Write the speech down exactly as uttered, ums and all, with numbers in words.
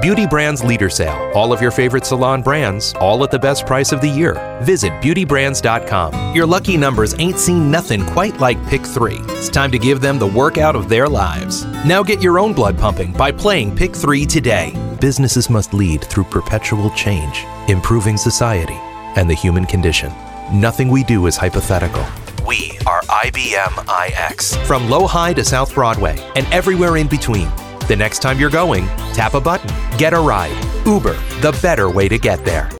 Beauty Brands Leader Sale. All of your favorite salon brands, all at the best price of the year. Visit beauty brands dot com. Your lucky numbers ain't seen nothing quite like Pick three. It's time to give them the workout of their lives. Now get your own blood pumping by playing Pick three today. Businesses must lead through perpetual change, improving society and the human condition. Nothing we do is hypothetical. We are I B M I X. From Low-High to South Broadway and everywhere in between. The next time you're going, tap a button, get a ride. Uber, the better way to get there.